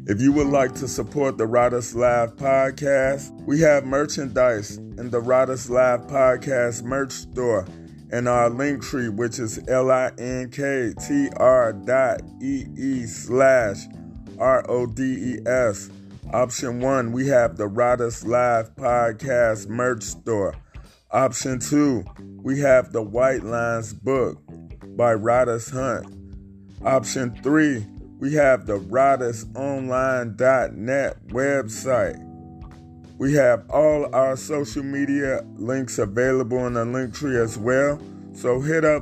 If you would like to support the Riders Live podcast, we have merchandise in the Riders Live podcast merch store and our link tree, which is linktr.ee/RODES. Option 1, we have the Riders Live podcast merch store. Option 2, we have the White Lines book by Riders Hunt. Option 3, we have the RidersOnline.net website. We have all our social media links available in the link tree as well. So hit up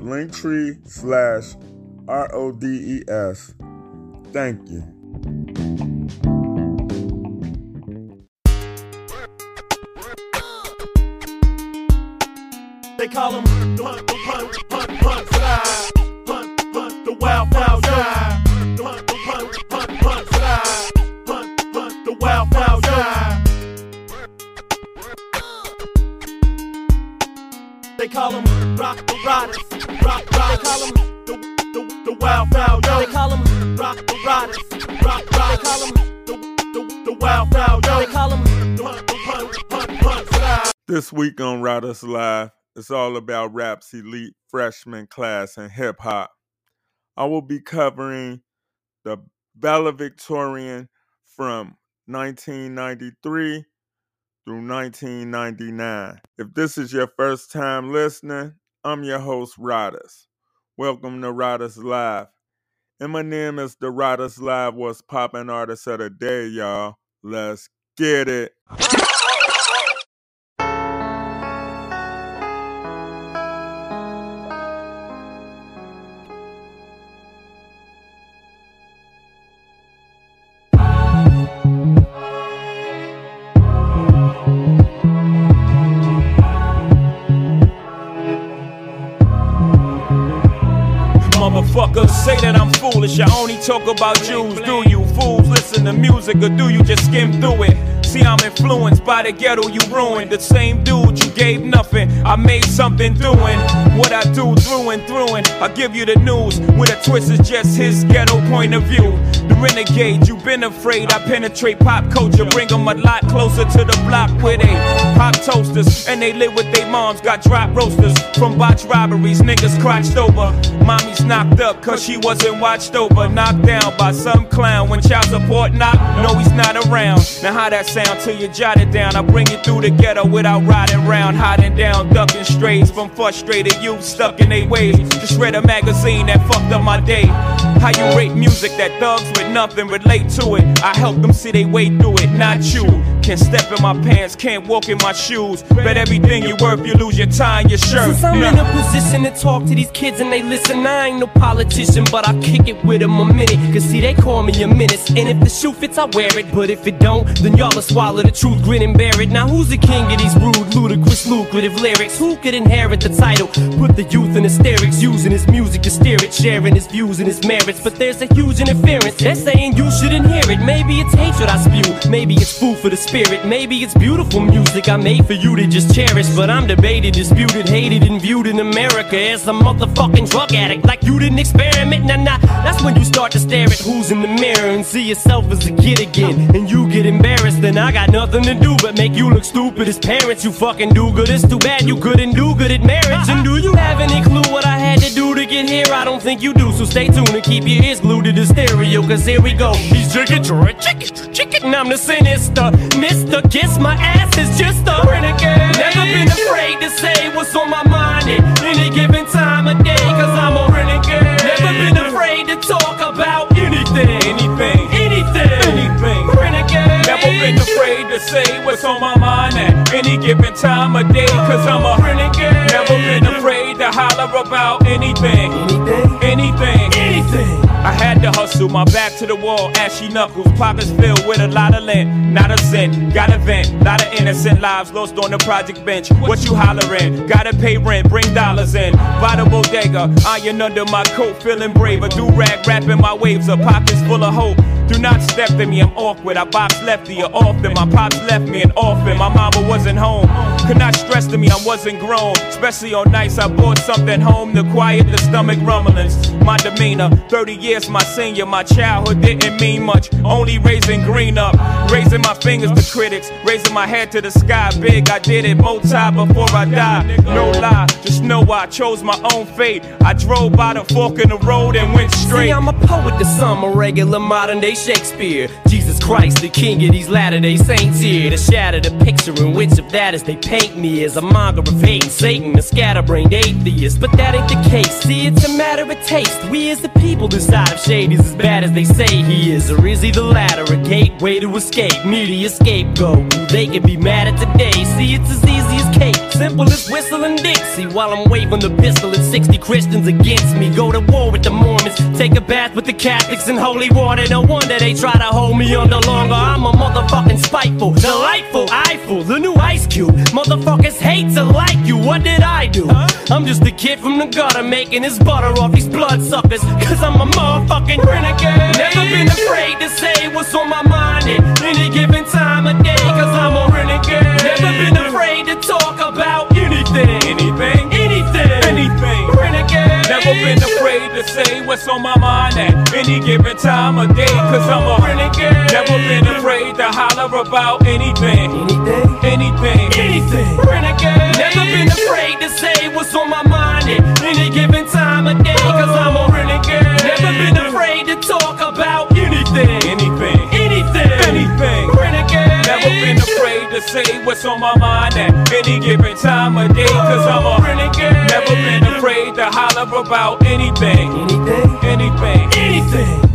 linktree/RODES. Thank you. They call him Hunt, slide. Hunt, the wild side. Hunt, slide. Hunt, the wild side. They call him Rock the Riders. They call him the wild side. They call him Rock the Riders. They call him the wild side. They call him Hunt, slide. This week on Riders Live, it's all about rap's elite freshman class in hip-hop. I will be covering the valedictorian from 1993 through 1999. If this is your first time listening, I'm your host, Riders. Welcome to Riders Live. And my name is the Riders Live What's Poppin' Artist of the Day, y'all. Let's get it. Motherfuckers say that I'm foolish, I only talk about Jews. Do you fools listen to music or do you just skim through it? See, I'm influenced by the ghetto you ruined. The same dude you gave nothing, I made something doing what I do through and through. And I give you the news with a twist, is just his ghetto point of view. The renegade, you've been afraid. I penetrate pop culture, bring them a lot closer to the block where they pop toasters and they live with their moms. Got drop roasters from botch robberies, niggas crotched over. Mommy's knocked up cause she wasn't watched over. Knocked down by some clown when child support knocked. No, he's not around. Now how that sound till you jot it down? I bring you through the ghetto without riding round, hiding down, ducking strays from frustrated youth stuck in their ways. Just read a magazine that fucked up my day. How you rate music that thugs with nothing relate to it? I help them see they way through it, not you. Can't step in my pants, can't walk in my shoes. Bet everything you worth, you lose your tie and your shirt. Since I'm in a position to talk to these kids and they listen, I ain't no politician, but I kick it with them a minute. Cause see, they call me a menace. And if the shoe fits, I wear it. But if it don't, then y'all will swallow the truth, grin and bear it. Now who's the king of these rude, ludicrous, lucrative lyrics? Who could inherit the title? Put the youth in hysterics, using his music to steer it, sharing his views and his merits. But there's a huge interference. They're saying you shouldn't hear it. Maybe it's hatred I spew, maybe it's food for the spirit. Maybe it's beautiful music I made for you to just cherish. But I'm debated, disputed, hated, and viewed in America as a motherfucking drug addict. Like you didn't experiment, nah. That's when you start to stare at who's in the mirror and see yourself as a kid again. And you get embarrassed, then I got nothing to do but make you look stupid as parents. You fucking do good, it's too bad you couldn't do good at marriage. And do you have any clue what I had to do to get here? I don't think you do, so stay tuned and keep your ears glued to the stereo. Cause here we go. He's chicken, and I'm the sinister Mr. Kiss my ass is just a renegade. Never been afraid to say what's on my mind at any given time of day. Cause I'm a renegade. Never been afraid to talk about anything. Renegade. Never been afraid to say what's on my mind at any given time of day. Cause I'm a renegade. Never been afraid to holler about anything. I had to hustle, my back to the wall, ashy knuckles, pockets filled with a lot of lint, not a cent, got a vent, lot of innocent lives lost on the project bench. What you hollering? Gotta pay rent, bring dollars in, by the bodega, iron under my coat, feeling braver, do-rag, rapping my waves, pockets full of hope. Do not step to me, I'm awkward. I box lefty or often. My pops left me an orphan. My mama wasn't home. Could not stress to me, I wasn't grown. Especially on nights I brought something home to quiet the stomach rumblings. My demeanor, 30 years my senior. My childhood didn't mean much, only raising green up. Raising my fingers to critics, raising my head to the sky. Big, I did it multi before I died. No lie, just know I chose my own fate. I drove by the fork in the road and went straight. See, I'm a poet to some, a regular modern day Shakespeare. Jesus Christ, the king of these latter-day saints here, to shatter the picture in which of that as they paint me as a monger of hate and Satan, a scatterbrained atheist. But that ain't the case, see, it's a matter of taste. We as the people decide if Shady's as bad as they say he is, or is he the latter, a gateway to escape, media scapegoat who they can be mad at today. See, it's as easy as cake, simple as whistling Dixie, while I'm waving the pistol at 60 Christians against me. Go to war with the Mormons, take a bath with the Catholics in holy water. No wonder they try to hold me under longer. I'm a motherfucking spiteful, delightful, eyeful, the new Ice Cube. Motherfuckers hate to like you, what did I do? I'm just a kid from the gutter making his butter off these bloodsuckers, cause I'm a motherfucking renegade. Never been afraid to say what's on my mind at any given time of day, cause I'm a renegade. Never been afraid to talk about anything, anything, renegade. Never been afraid to say what's on my mind at any given time of day, cause I'm a renegade. Never been afraid to holler about anything, renegade. Never been afraid to say what's on my mind at any given time of day, cause I'm a renegade. Never been afraid to talk about anything, renegade. Never been afraid to say what's on my mind at any given time of day, cause I'm a renegade. Never been afraid to holler about anything, anything.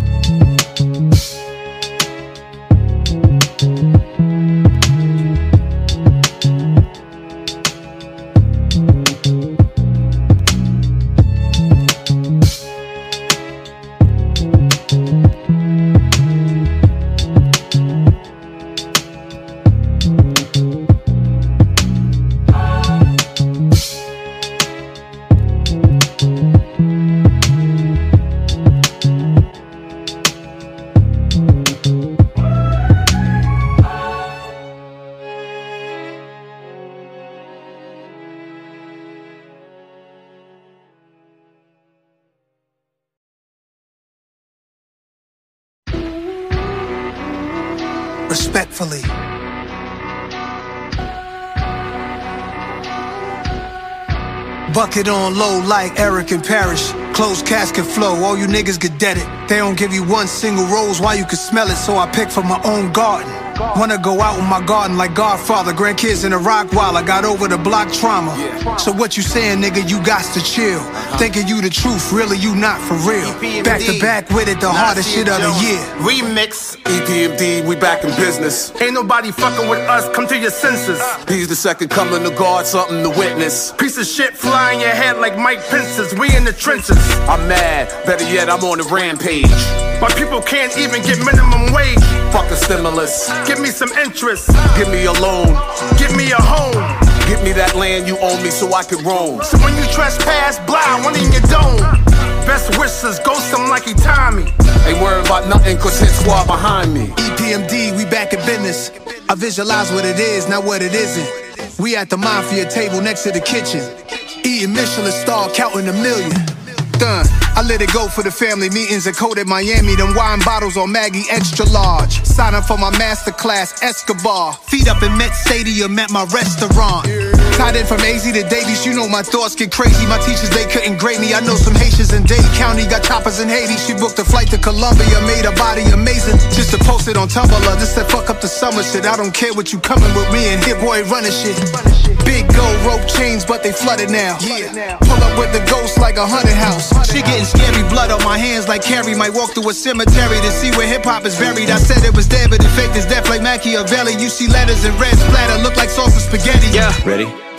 Respectfully. Bucket on low like Eric and Parrish. Closed casket flow, all you niggas get deaded. They don't give you one single rose while you can smell it, so I pick from my own garden. Wanna go out in my garden like Godfather. Grandkids in a rock while I got over the block trauma. So what you saying, nigga, you got to chill. Thinking you the truth, really you not for real. Back to back with it, the hardest shit of the year. Remix, EPMD, we back in business. Ain't nobody fucking with us, come to your senses. He's the second coming to God, something to witness. Piece of shit flying your head like Mike Pence's, we in the trenches. I'm mad, better yet I'm on the rampage. My people can't even get minimum wage. Fuck a stimulus, give me some interest. Give me a loan, give me a home. Give me that land you own me so I can roam. So when you trespass, blah, one in your dome. Best wishes, ghost him like he Tommy. Ain't worried about nothing cause hit squad behind me. EPMD, we back in business. I visualize what it is, not what it isn't. We at the mafia table next to the kitchen. Eating Michelin star, counting a million. Done. I let it go for the family meetings at Code at Miami. Them wine bottles on Maggie extra large. Sign up for my masterclass, Escobar. Feet up in Met Stadium at my restaurant. Tied in from AZ to Davies, you know my thoughts get crazy. My teachers, they couldn't grade me. I know some Haitians in Dade County, got choppers in Haiti. She booked a flight to Colombia, made her body amazing. Just to post it on Tumblr, this that fuck up the summer shit. I don't care what you coming with me and Hit Boy running shit. Big gold rope chains, but they flooded now. Pull up with the ghost like a haunted house. She getting scary, blood on my hands like Carrie. Might walk through a cemetery to see where hip-hop is buried. I said it was dead, but it faked as death like Machiavelli. You see letters in red splatter, look like sauce of spaghetti. Yeah, ready?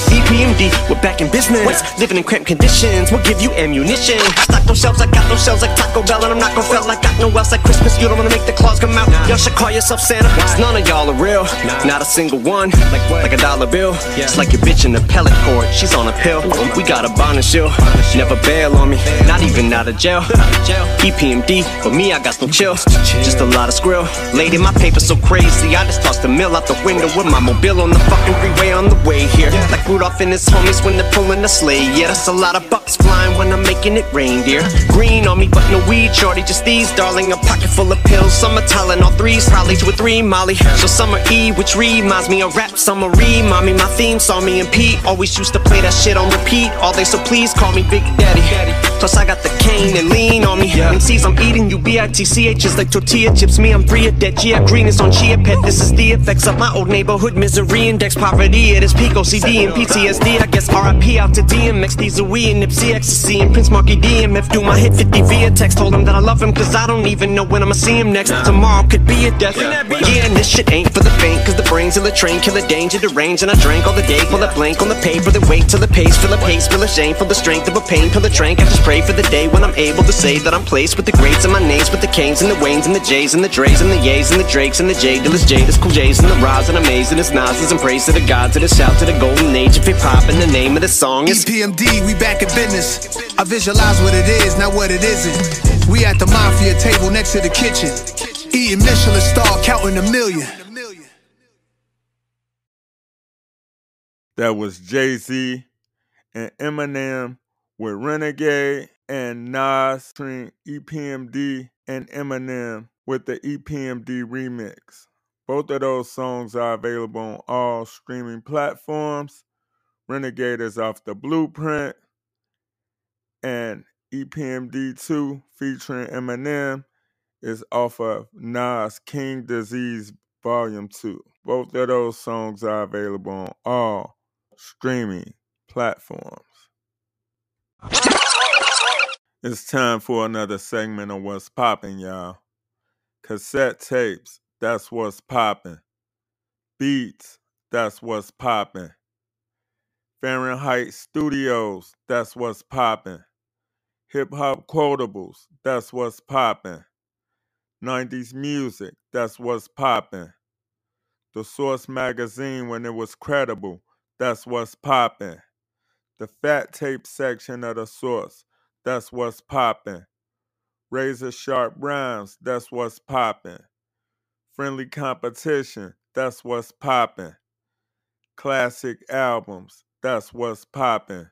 EPMD, we're back in business. Living in cramped conditions, we'll give you ammunition. Stock those shelves, I got those shells like Taco Bell, and I'm not gon' fail. I got no else like Christmas, you don't wanna make the claws come out. Y'all should call yourself Santa, 'cause none of y'all are real. Not a single one, like a dollar bill. It's like your bitch in the pellet cord, she's on a pill. We got a bond and shield, never bail on me, not even out of jail. EPMD, but me, I got no chill, just a lot of skrill. Lady, my paper so crazy, I just tossed the mill out the window with my mobile on the fucking freeway on the way here. Like Rudolph and his homies when they're pulling the sleigh. Yeah, that's a lot of bucks flying when I'm making it rain, dear. Green on me, but no weed, shorty, just these, darling. A pocket full of pills, some are Tylenol 3s, probably 2 or 3 Molly. So summer E, which reminds me of rap summary. Mommy, my theme song, me and Pete always used to play that shit on repeat all day, so please call me Big Daddy. Plus I got the cane and lean on me. MCs, I'm eating you BITCH is like tortilla chips. Me, I'm free of debt. Yeah, green is on Chia Pet. This is the effects of my old neighborhood misery index. Poverty at its peak, OCD and PTSD. I guess RIP out to DMX, these are we and Nipsey, Ecstasy and Prince Marky DMF. Do my hit 50 via text. Told him that I love him cause I don't even know when I'ma see him next. Tomorrow could be a death. Yeah, and this shit ain't for the faint, cause the brains of the train kill a danger, the range. And I drank all the day, pull a blank on the paper, then wait till the pace, fill a pace, feel a shame for the strength of a pain, pill a trank. I just pray for the day when I'm able to say that I'm placed with the greats and my names, with the Canes and the Waynes and the J's and the Dre's and the Ye's and the Drakes and the J Dillers, Jada's, Cool J's and the Roz and Amazing as Nas's, and praise to the gods of the shout to the golden age of hip hop. And the name of the song is EPMD, we back in business. I visualize what it is, not what it isn't. We at the mafia table next to the kitchen, eating Michelin star, counting a million. That was Jay-Z and Eminem with Renegade, and Nas featuring EPMD and Eminem with the EPMD remix. Both of those songs are available on all streaming platforms. Renegade is off the Blueprint, and EPMD 2 featuring Eminem is off of Nas King Disease Volume 2. Both of those songs are available on all streaming platforms. It's time for another segment of What's Poppin', y'all. Cassette tapes, that's what's poppin'. Beats, that's what's poppin'. Fahrenheit Studios, that's what's poppin'. Hip Hop Quotables, that's what's poppin'. 90s music, that's what's poppin'. The Source magazine when it was credible, that's what's poppin'. The fat tape section of the Source, that's what's poppin'. Razor Sharp Rhymes, that's what's poppin'. Friendly Competition, that's what's poppin'. Classic Albums, that's what's poppin'.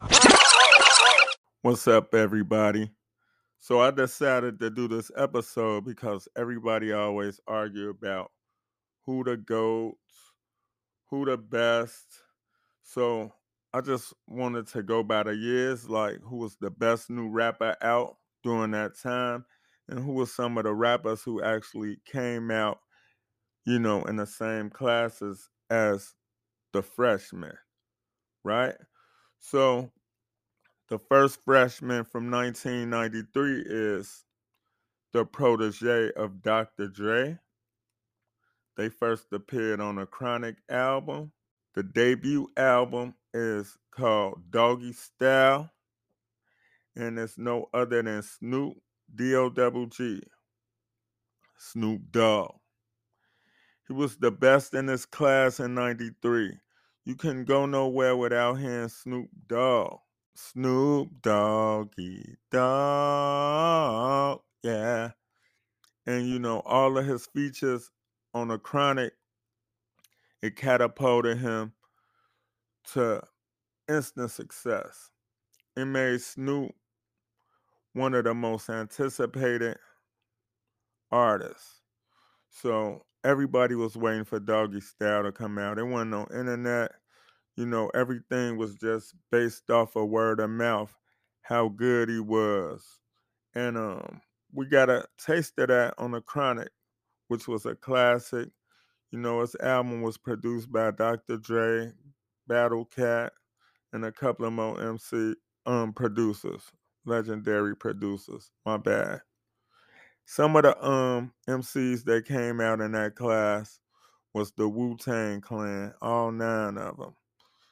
What's up, everybody? So I decided to do this episode because everybody always argue about who the GOATs, who the best. So I just wanted to go by the years, like who was the best new rapper out during that time, and who was some of the rappers who actually came out, in the same classes as the freshmen, right? So the first freshman from 1993 is the protege of Dr. Dre. They first appeared on a Chronic album. The debut album is called Doggy Style, and it's no other than Snoop D-O-double-G, Snoop Dogg. He was the best in his class in 93. You couldn't go nowhere without hearing Snoop Dogg. Snoop Doggy Dogg, yeah. And all of his features on the Chronic, it catapulted him to instant success. It made Snoop one of the most anticipated artists. So everybody was waiting for Doggy Style to come out. There wasn't no internet. Everything was just based off of word of mouth, how good he was. And we got a taste of that on the Chronic, which was a classic. His album was produced by Dr. Dre, Battle Cat, and a couple of more producers, legendary producers. My bad. Some of the MCs that came out in that class was the Wu-Tang Clan, all 9 of them.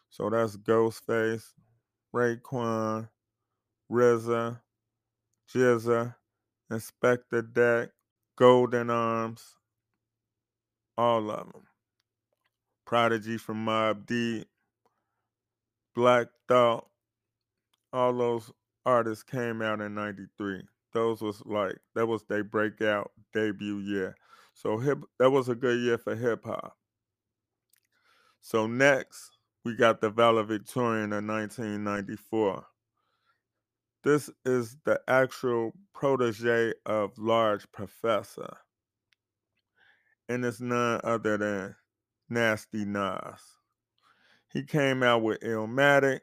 So that's Ghostface, Raekwon, RZA, GZA, Inspector Deck, Golden Arms, all of them. Prodigy from Mobb Deep, Black Thought, all those artists came out in 93. That was their breakout debut year. So that was a good year for hip hop. So next, we got the valedictorian of 1994. This is the actual protege of Large Professor, and it's none other than Nasty Nas. He came out with Illmatic.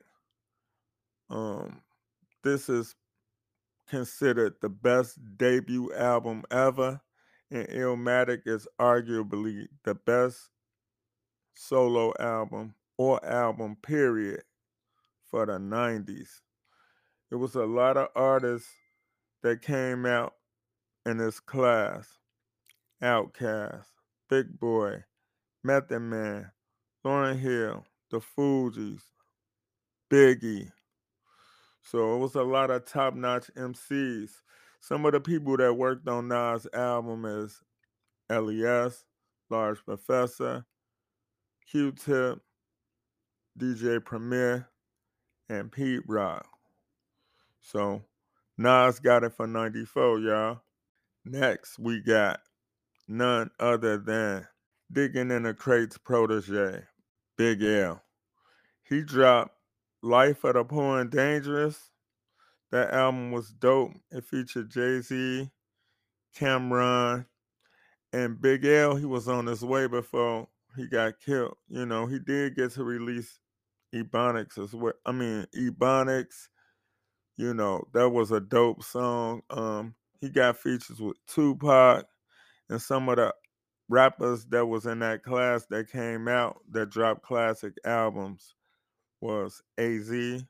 This is considered the best debut album ever, and Illmatic is arguably the best solo album or album period for the 90s. It was a lot of artists that came out in this class. Outkast, Big Boy, Method Man, Lauryn Hill, The Fugees, Biggie. So it was a lot of top-notch MCs. Some of the people that worked on Nas' album is LES, Large Professor, Q-Tip, DJ Premier, and Pete Rock. So Nas got it for 94, y'all. Next, we got none other than Digging in the Crates protege, Big L. He dropped Life of the Poor and Dangerous. That album was dope. It featured Jay-Z, Cameron, and Big L. He was on his way before he got killed. You know, he did get to release Ebonics as well. Ebonics, you know, that was a dope song. He got features with Tupac and some of the rappers that was in that class that came out that dropped classic albums was AZ,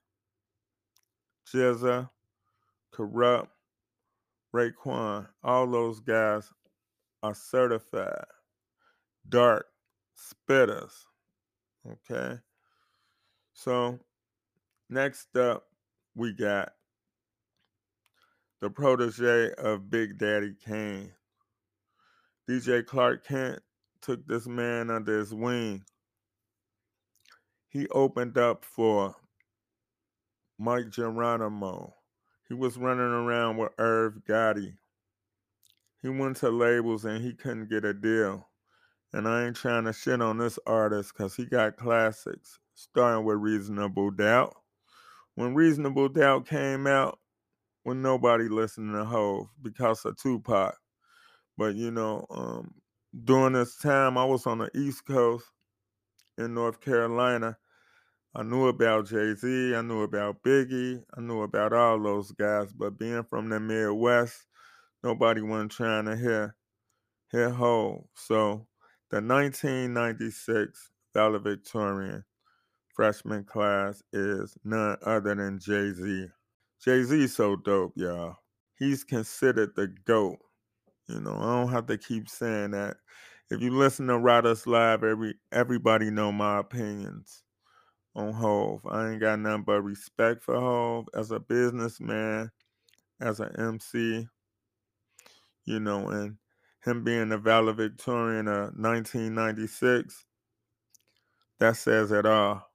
GZA, Corrupt, Raekwon. All those guys are certified dark spitters. Okay. So next up, we got the protege of Big Daddy Kane. DJ Clark Kent took this man under his wing. He opened up for Mike Geronimo. He was running around with Irv Gotti. He went to labels and he couldn't get a deal. And I ain't trying to shit on this artist because he got classics, starting with Reasonable Doubt. When Reasonable Doubt came out, when nobody listened to Hov because of Tupac. But, you know, during this time, I was on the East Coast in North Carolina. I knew about Jay-Z, I knew about Biggie, I knew about all those guys, but being from the Midwest, nobody wasn't trying to hear Hov. So the 1996 valedictorian freshman class is none other than Jay-Z. Jay-Z's so dope, y'all. He's considered the GOAT. You know, I don't have to keep saying that. If you listen to Riders Live, everybody know my opinions on Hov. I ain't got nothing but respect for Hov as a businessman, as an MC, you know, and him being the valedictorian of 1996, that says it all.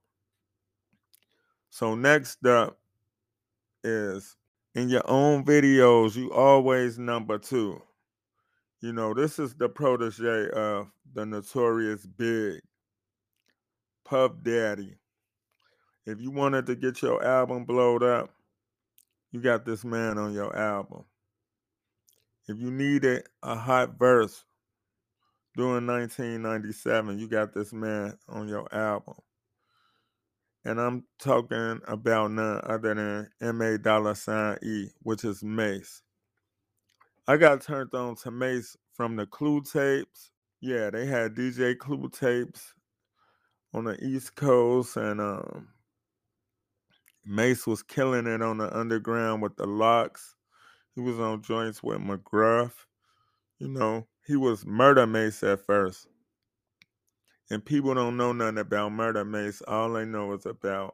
So next up is, in your own videos, you always number 2. You know, this is the protege of the Notorious Big, Puff Daddy. If you wanted to get your album blowed up, you got this man on your album. If you needed a hot verse during 1997, you got this man on your album. And I'm talking about none other than M.A. which is Mace. I got turned on to Mace from the Clue tapes. Yeah, they had DJ Clue tapes on the East Coast, and Mace was killing it on the underground with the Locks. He was on joints with McGruff. You know, he was Murder Mace at first. And people don't know nothing about Murder Mace. All they know is about,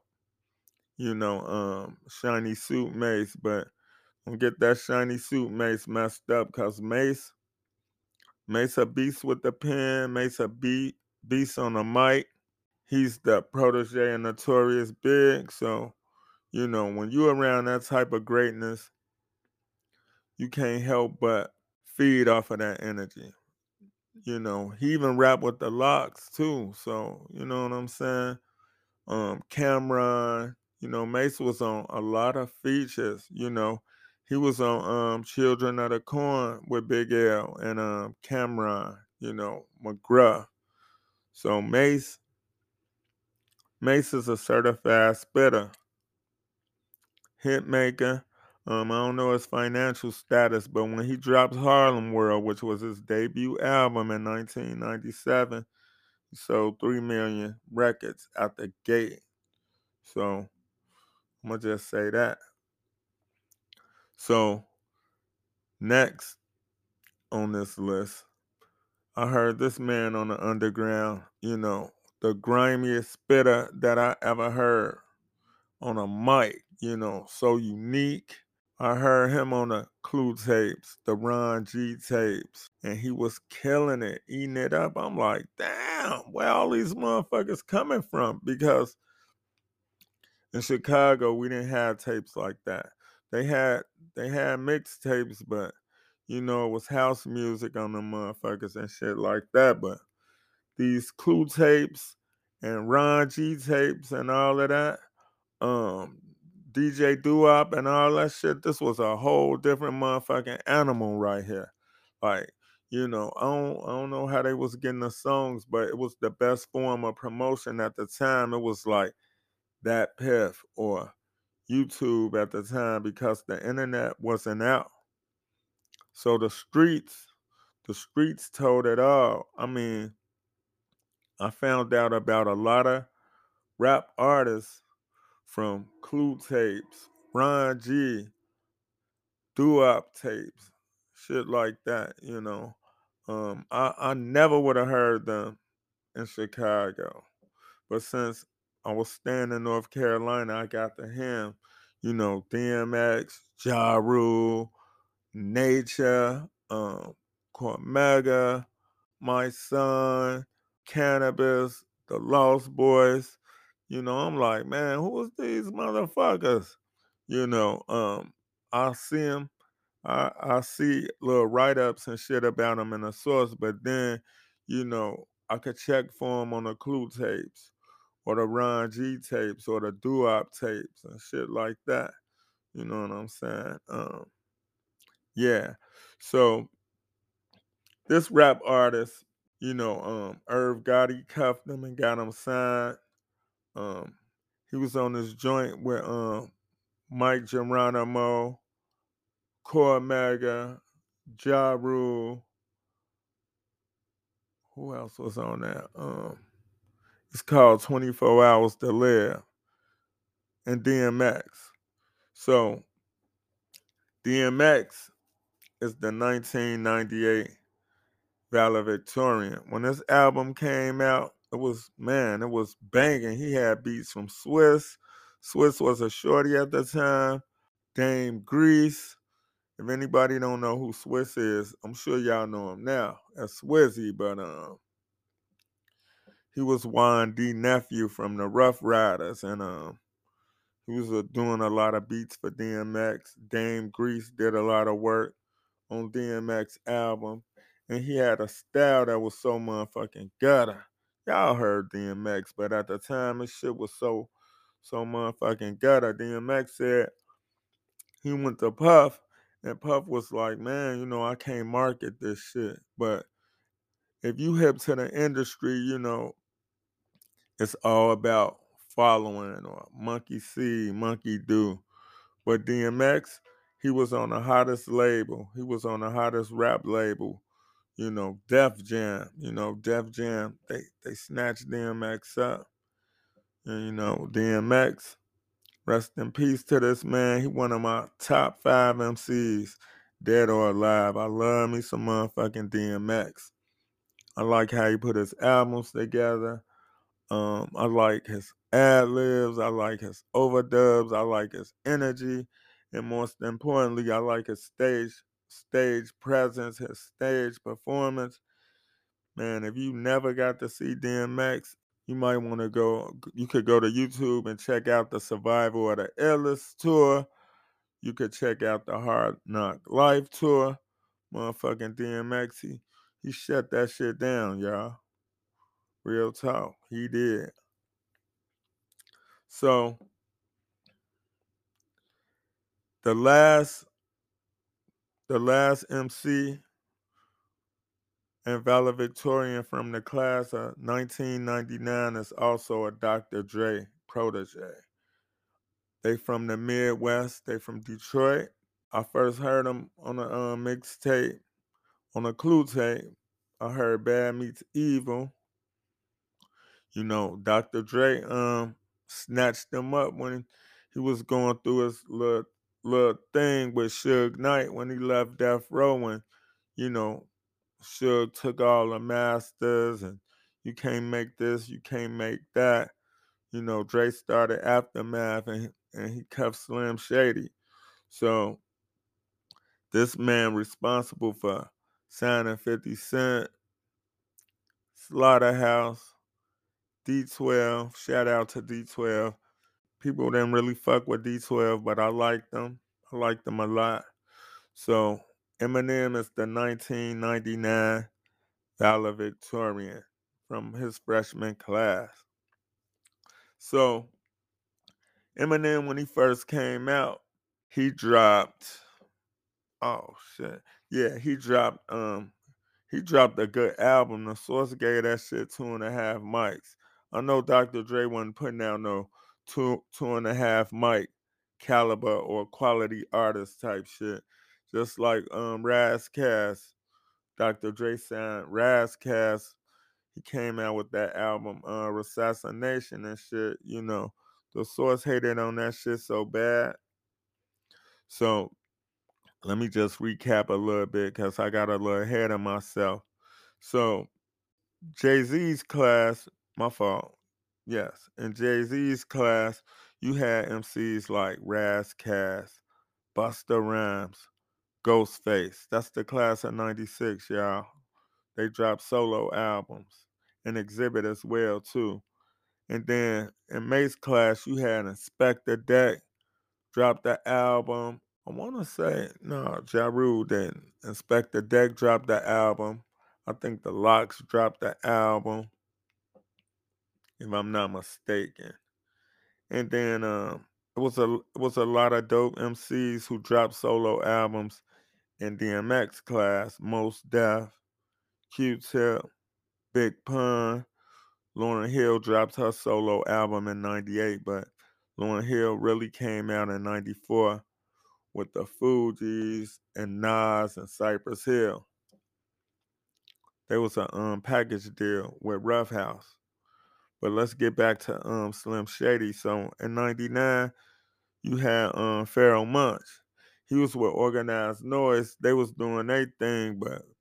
Shiny Suit Mace. But don't get that Shiny Suit Mace messed up, because Mace a beast with the pen, Mace a beast on the mic. He's the protege of Notorious Big. So, when you're around that type of greatness, you can't help but feed off of that energy. He even rapped with the Locks too. So, you know what I'm saying? Cameron, Mace was on a lot of features. He was on Children of the Corn with Big L and Cameron, McGruh. So Mace is a certified spitter, hit maker. I don't know his financial status, but when he dropped Harlem World, which was his debut album in 1997, he sold 3 million records out the gate. So I'm going to just say that. So next on this list, I heard this man on the underground, the grimiest spitter that I ever heard on a mic, so unique. I heard him on the Clue tapes, the Ron G tapes, and he was killing it, eating it up. I'm like, damn, where all these motherfuckers coming from? Because in Chicago, we didn't have tapes like that. They had mixtapes, but it was house music on the motherfuckers and shit like that. But these Clue tapes and Ron G tapes and all of that, DJ Doo-Wop and all that shit, this was a whole different motherfucking animal right here. Like, I don't know how they was getting the songs, but it was the best form of promotion at the time. It was like that Piff or YouTube at the time, because the internet wasn't out. So the streets told it all. I mean, I found out about a lot of rap artists from Clue tapes, Ron G, Doo-Wop tapes, shit like that, I never would have heard them in Chicago. But since I was staying in North Carolina, I got to hear him, DMX, Ja Rule, Nature, Cormega, My Son, Cannabis, the Lost Boys. I'm like, man, who was these motherfuckers? I see them. I see little write-ups and shit about them in the source, but then, I could check for them on the Clue tapes or the Ron G tapes or the Doo-Wop tapes and shit like that. You know what I'm saying? Yeah. So this rap artist, Irv Gotti cuffed him and got him signed. He was on this joint with Mike Geronimo, Cormega, Ja Rule. Who else was on that? It's called 24 Hours to Live, and DMX. So DMX is the 1998 valedictorian. When this album came out, it was banging. He had beats from Swiss. Swiss was a shorty at the time. Dame Grease. If anybody don't know who Swiss is, I'm sure y'all know him now as Swizzy, but he was Juan D. nephew from the Rough Riders, and he was doing a lot of beats for DMX. Dame Grease did a lot of work on DMX album, and he had a style that was so motherfucking gutter. Y'all heard DMX, but at the time, his shit was so motherfucking gutter. DMX said he went to Puff, and Puff was like, man, I can't market this shit. But if you hip to the industry, it's all about following or monkey see, monkey do. But DMX, he was on the hottest label. He was on the hottest rap label, Def Jam. Def Jam, they snatched DMX up. And, DMX, rest in peace to this man. He one of my top 5 MCs, dead or alive. I love me some motherfucking DMX. I like how he put his albums together. I like his ad-libs. I like his overdubs. I like his energy. And most importantly, I like his stage presence, his stage performance. Man, if you never got to see DMX, you might want to go. You could go to YouTube and check out the Survival of the Illest tour. You could check out the Hard Knock Life tour. Motherfucking DMX, he shut that shit down, y'all. Real talk, he did. So the last MC and valedictorian from the class of 1999 is also a Dr. Dre protege. They from the Midwest. They from Detroit. I first heard them on a mixtape, on a Clue tape. I heard Bad Meets Evil. You know, Dr. Dre snatched them up when he was going through his little thing with Suge Knight when he left Death Row, and you know, Suge took all the masters and you can't make this, you can't make that. You know, Dre started Aftermath and he kept Slim Shady. So this man responsible for signing 50 Cent, Slaughterhouse, D12, shout out to D12. People didn't really fuck with D12, but I liked them. I liked them a lot. So Eminem is the 1999 valedictorian from his freshman class. So Eminem, when he first came out, he dropped, he dropped a good album. The Source gave that shit 2.5 mics. I know Dr. Dre wasn't putting out no 2.5 mic caliber or quality artist type shit. Just like Ras Kass, Dr. Dre signed Ras Kass. He came out with that album, Assassination and shit. You know, the Source hated on that shit so bad. So let me just recap a little bit because I got a little ahead of myself. So Jay-Z's class, my fault. Yes, in Jay-Z's class, you had MCs like Ras Kass, Busta Rhymes, Ghostface. That's the class of 96, y'all. They dropped solo albums and Exhibit as well, too. And then in Mace's class, you had Inspector Deck, dropped the album. I want to say, no, Ja Rule didn't. Inspector Deck dropped the album. I think the Lox dropped the album, if I'm not mistaken. And then it was a lot of dope MCs who dropped solo albums in DMX class. Mos Def, Q-Tip, Big Pun. Lauryn Hill dropped her solo album in 98, but Lauryn Hill really came out in 94 with the Fugees and Nas and Cypress Hill. There was a package deal with Rough House. But let's get back to Slim Shady. So in 99, you had Pharoah Monch. He was with Organized Noise. They was doing their thing,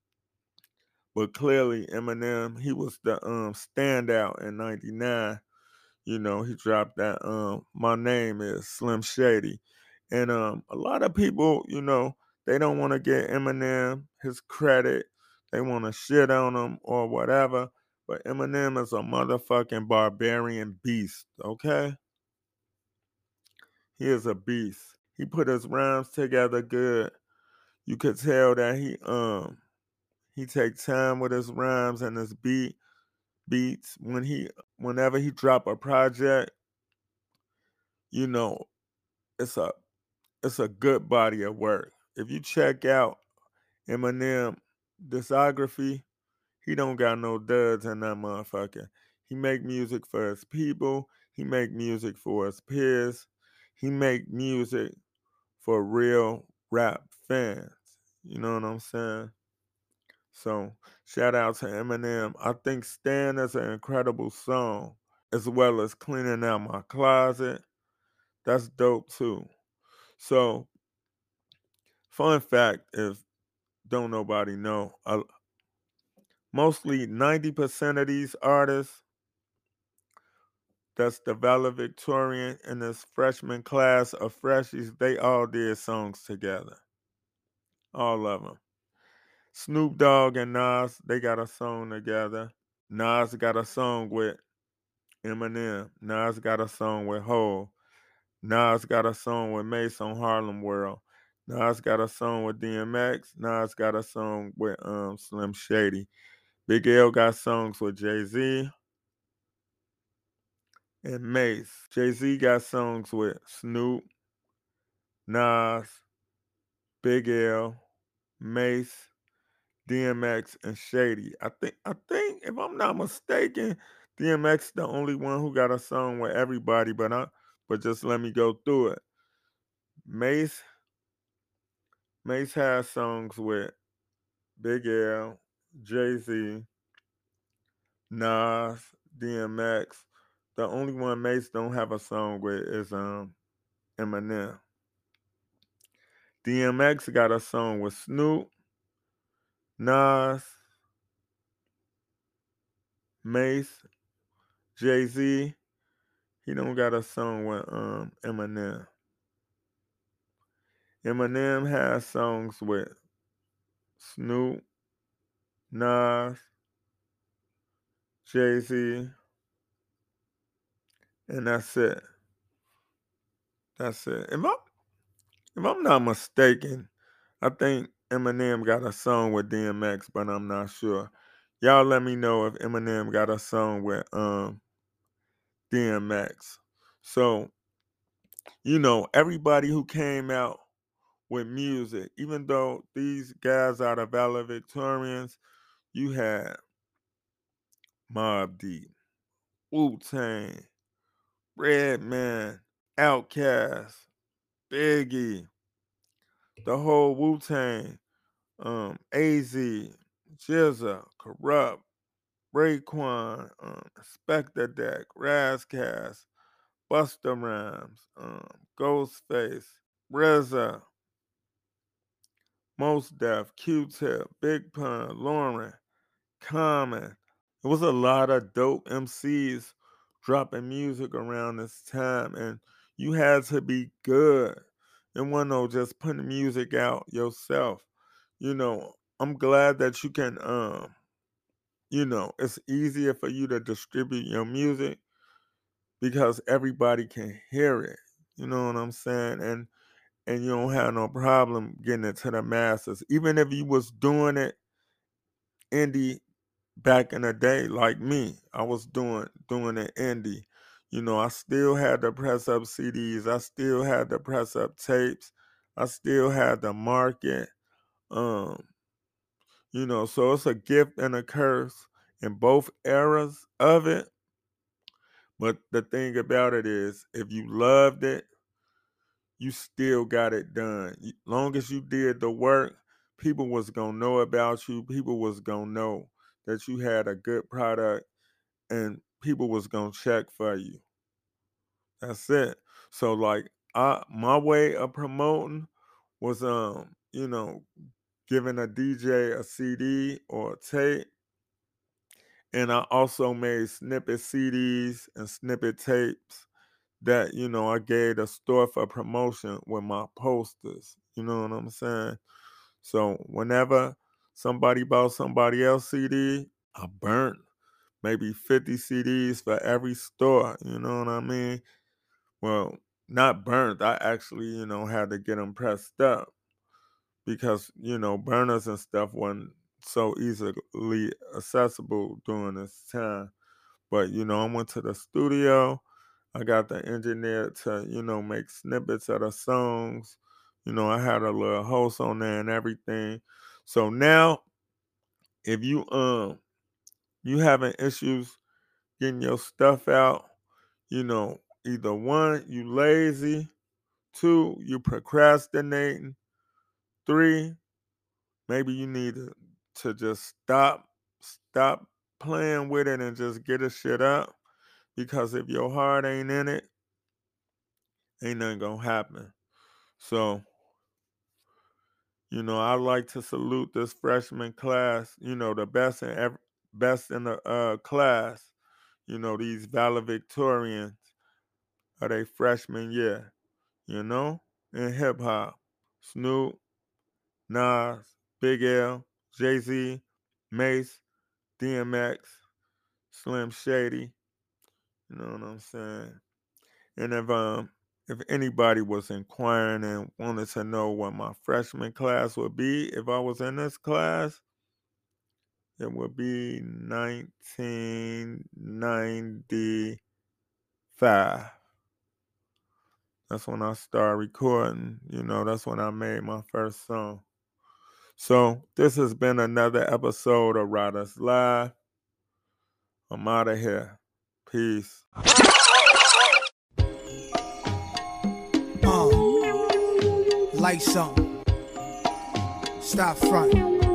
but clearly Eminem, he was the standout in 99. You know, he dropped that My Name is Slim Shady. And a lot of people, you know, they don't want to get Eminem his credit. They want to shit on him or whatever. But Eminem is a motherfucking barbarian beast, okay? He is a beast. He put his rhymes together good. You could tell that he takes time with his rhymes and his beats. Whenever he drop a project, you know, it's a good body of work. If you check out Eminem discography, he don't got no duds in that motherfucker. He make music for his people. He make music for his peers. He make music for real rap fans. You know what I'm saying? So shout out to Eminem. I think Stan is an incredible song, as well as Cleaning Out My Closet. That's dope too. So fun fact, if don't nobody know, mostly 90% of these artists that's the valedictorian in this freshman class of freshies, they all did songs together. All of them. Snoop Dogg and Nas, they got a song together. Nas got a song with Eminem. Nas got a song with Hov. Nas got a song with Mace on Harlem World. Nas got a song with DMX. Nas got a song with Slim Shady. Big L got songs with Jay-Z and Mace. Jay-Z got songs with Snoop, Nas, Big L, Mace, DMX, and Shady. I think if I'm not mistaken, DMX the only one who got a song with everybody, but just let me go through it. Mace has songs with Big L, Jay-Z, Nas, DMX. The only one Mace don't have a song with is Eminem. DMX got a song with Snoop, Nas, Mace, Jay-Z. He don't got a song with Eminem. Eminem has songs with Snoop, Nas, Jay-Z, and that's it. That's it. If I'm not mistaken, I think Eminem got a song with DMX, but I'm not sure. Y'all let me know if Eminem got a song with DMX. So, everybody who came out with music, even though these guys are the valedictorians, you had Mobb Deep, Wu-Tang, Redman, Outkast, Biggie, the whole Wu-Tang, AZ, GZA, Corrupt, Raekwon, Spectre Deck, Razzcast, Busta Rhymes, Ghostface, RZA, Mos Def, Q-Tip, Big Pun, Lauren, Common. It was a lot of dope MCs dropping music around this time, and you had to be good. It wasn't no just putting music out yourself. I'm glad that you can, it's easier for you to distribute your music because everybody can hear it. You know what I'm saying? And you don't have no problem getting it to the masses. Even if you was doing it indie back in the day, like me, I was doing it indie. I still had to press up CDs. I still had to press up tapes. I still had to market. So it's a gift and a curse in both eras of it. But the thing about it is, if you loved it, you still got it done. Long as you did the work, people was gonna know about you. People was gonna know that you had a good product, and people was gonna check for you. That's it. So like, my way of promoting was giving a DJ a CD or a tape, and I also made snippet CDs and snippet tapes that I gave the store for promotion with my posters. You know what I'm saying? So whenever somebody bought somebody else's CD, I burnt maybe 50 CDs for every store. You know what I mean? Well, not burnt. I actually, had to get them pressed up because, burners and stuff weren't so easily accessible during this time. But, I went to the studio. I got the engineer to, make snippets of the songs. I had a little host on there and everything. So now, if you having issues getting your stuff out, either one, you lazy, two, you procrastinating, three, maybe you need to just stop playing with it and just get a shit up. Because if your heart ain't in it, ain't nothing gonna happen. So, I'd like to salute this freshman class, the best in best in the class. You know, these valedictorians of their freshman year, you know, in hip hop. Snoop, Nas, Big L, Jay-Z, Mace, DMX, Slim Shady. You know what I'm saying? And if anybody was inquiring and wanted to know what my freshman class would be, if I was in this class, it would be 1995. That's when I started recording. You know, that's when I made my first song. So this has been another episode of Riders Live. I'm out of here. Peace. Lights on. Stop front.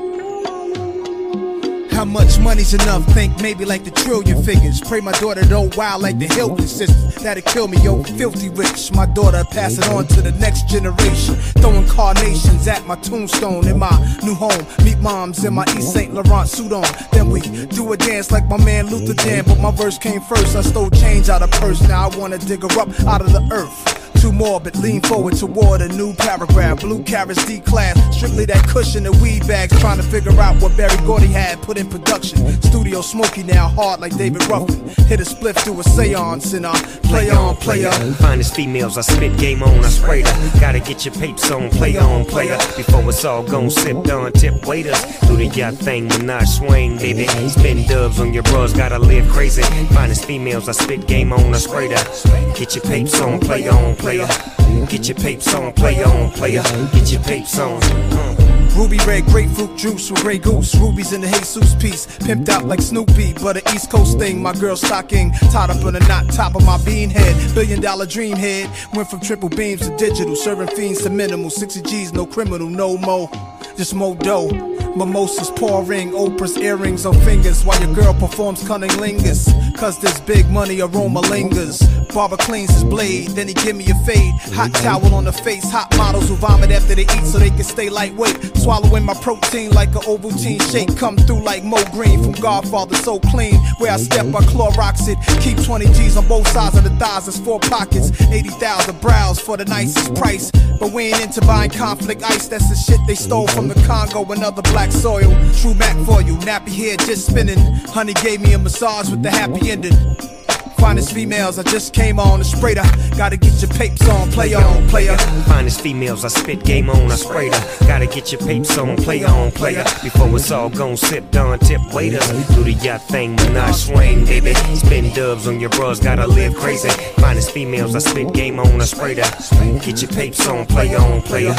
How much money's enough? Think maybe like the trillion figures. Pray my daughter don't wild like the Hilton sisters. That'll kill me, yo, filthy rich. My daughter pass it on to the next generation. Throwing carnations at my tombstone in my new home. Meet moms in my East St. Laurent suit on. Then we do a dance like my man Luther Dan. But my verse came first. I stole change out of purse. Now I wanna dig her up out of the earth. Too morbid, lean forward toward a new paragraph. Blue carrots, D-class, strictly that cushion and weed bags. Trying to figure out what Barry Gordy had put in production. Studio smoky now, hard like David Ruffin. Hit a spliff to a seance and play on, play on. Finest females, I spit game on, I spray her. Gotta get your papes on, play on, player. Before it's all gone, sip on, tip waiters. Do the yacht thing, Minaj swing, baby. Spin dubs on your bros, gotta live crazy. Finest females, I spit game on, I spray her. Get your papes on, play on, player. Get your papes on, play on, player. Get your papes on. Ruby red grapefruit juice with Grey Goose. Rubies in the Jesus piece, pimped out like Snoopy. But an East Coast thing, my girl stocking tied up in a knot, top of my bean head. $1 billion dream head, went from triple beams to digital. Serving fiends to minimal, 60 G's, no criminal, no mo. Just mo dough. Mimosas pouring, Oprah's earrings on fingers while your girl performs cunning lingers. Cause this big money aroma lingers. Barber cleans his blade, then he give me a fade. Hot towel on the face, hot models who vomit after they eat so they can stay lightweight. Swallowing my protein like a Ovaltine shake. Come through like Mo Green from Godfather, so clean. Where I step, I Clorox it. Keep 20 G's on both sides of the thighs, there's 4 pockets. 80,000 brows for the nicest price. But we ain't into buying conflict ice, that's the shit they stole from the Congo and other black soil. True Mac for you, nappy hair just spinning. Honey gave me a massage with the happy ending. Finest females, I just came on the sprayer. Gotta get your papes on, play on, player. Finest females, I spit game on, I spray her. Gotta get your papes on, play on, player. Before it's all gone, sip down, tip waiters. Do the yacht thing, Minaj swing, baby. Spin dubs on your bros, gotta live crazy. Finest females, I spit game on, I spray her. Get your papes on, play on, player.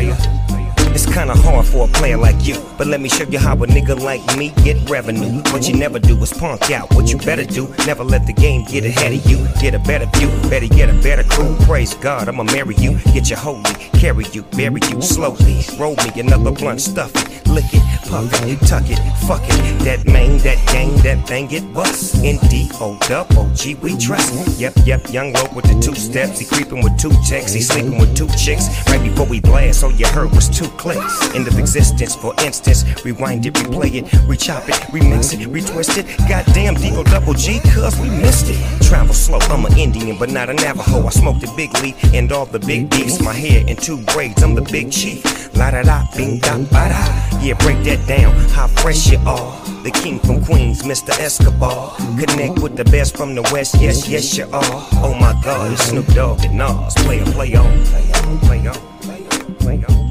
It's kinda hard for a player like you, but let me show you how a nigga like me get revenue. What you never do is punk out. What you better do, never let the game get ahead of you. Get a better view, better get a better crew. Praise God, I'ma marry you. Get you holy, carry you, bury you slowly. Roll me another blunt, stuff it, lick it, puff it, tuck it, fuck it. That main, that gang, that thing get bust. N-D-O-double-G, we trust. Yep, young low with the 2 steps. He creeping with 2 checks, he sleeping with 2 chicks. Right before we blast, all you heard was 2 clicks. End of existence, for instance. Rewind it, replay it, rechop it, remix it, retwist it. Goddamn D-O-double-G, cuz we missed it. Travel slow, I'm an Indian, but not a Navajo. I smoke the big leaf and all the big beefs. My hair in 2 braids, I'm the big chief. La-da-da, bing-da-ba-da. Yeah, break that down, how fresh you are. The king from Queens, Mr. Escobar. Connect with the best from the West, yes, yes you are. Oh my God, it's Snoop Dogg and Nas. Play on, play on, play on, play on, play on, play on.